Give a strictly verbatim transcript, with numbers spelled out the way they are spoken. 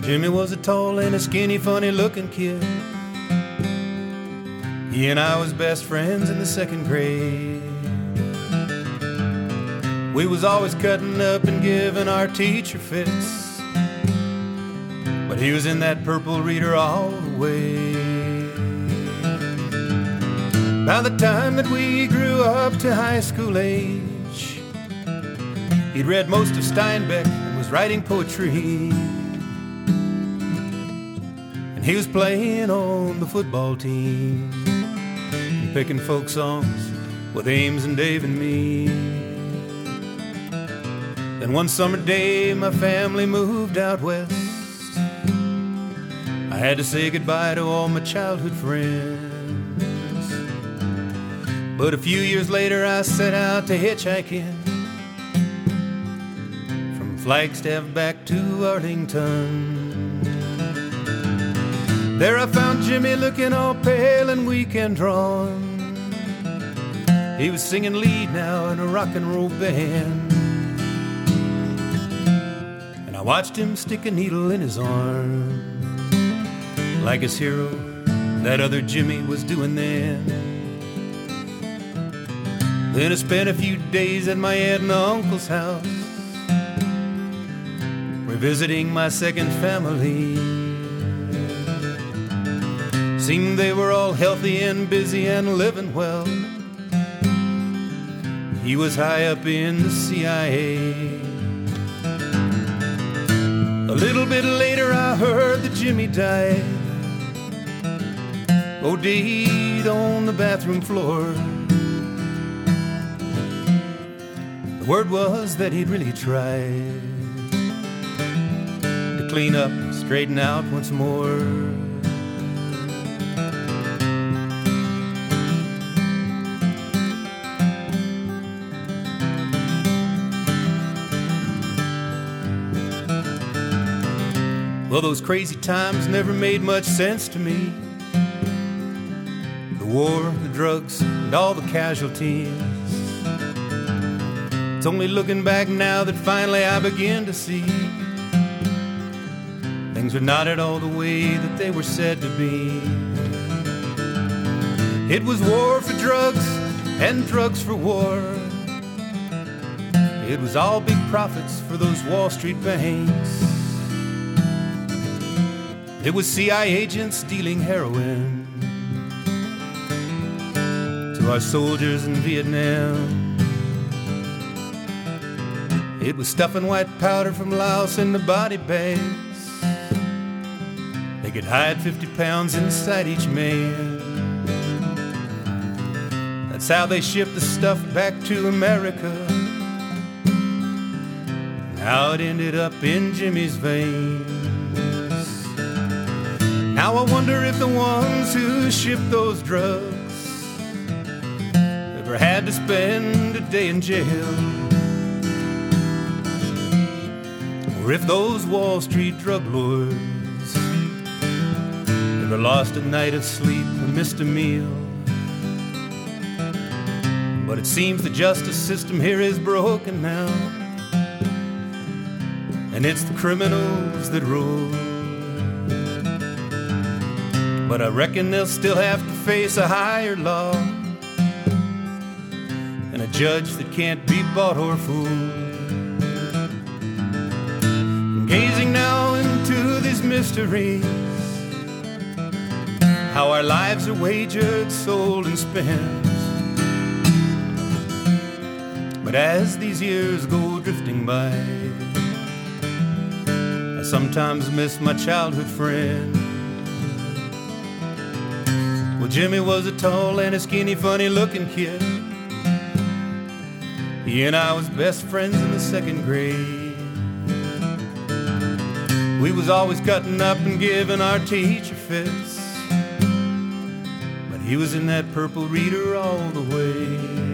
Jimmy was a tall and a skinny, funny-looking kid. He and I was best friends in the second grade. We was always cutting up and giving our teacher fits, but he was in that purple reader all the way. By the time that we grew up to high school age, he'd read most of Steinbeck and was writing poetry. And he was playing on the football team and picking folk songs with Ames and Dave and me. Then one summer day my family moved out west. I had to say goodbye to all my childhood friends. But a few years later I set out to hitchhiking from Flagstaff back to Arlington. There I found Jimmy looking all pale and weak and drawn. He was singing lead now in a rock and roll band, and I watched him stick a needle in his arm, like his hero, that other Jimmy, was doing then. Then I spent a few days at my aunt and uncle's house, revisiting my second family. Seemed they were all healthy and busy and living well. He was high up in the C I A. A little bit later I heard that Jimmy died, O D'd on the bathroom floor. The word was that he'd really tried to clean up, straighten out once more. Well, those crazy times never made much sense to me. The war, the drugs, and all the casualties. It's only looking back now that finally I begin to see things were not at all the way that they were said to be. It was war for drugs and drugs for war. It was all big profits for those Wall Street banks. It was C I A agents dealing heroin to our soldiers in Vietnam. It was stuffing white powder from Laos in the body bags. They could hide fifty pounds inside each man. That's how they shipped the stuff back to America. And how it ended up in Jimmy's veins. Now I wonder if the ones who shipped those drugs ever had to spend a day in jail, or if those Wall Street drug lords ever lost a night of sleep or missed a meal. But it seems the justice system here is broken now, and it's the criminals that rule. But I reckon they'll still have to face a higher law and a judge that can't be bought or fooled. Gazing now into these mysteries, how our lives are wagered, sold, and spent. But as these years go drifting by, I sometimes miss my childhood friend. Well, Jimmy was a tall and a skinny, funny-looking kid. He and I was best friends in the second grade. We was always cutting up and giving our teacher fits, but he was in that purple reader all the way.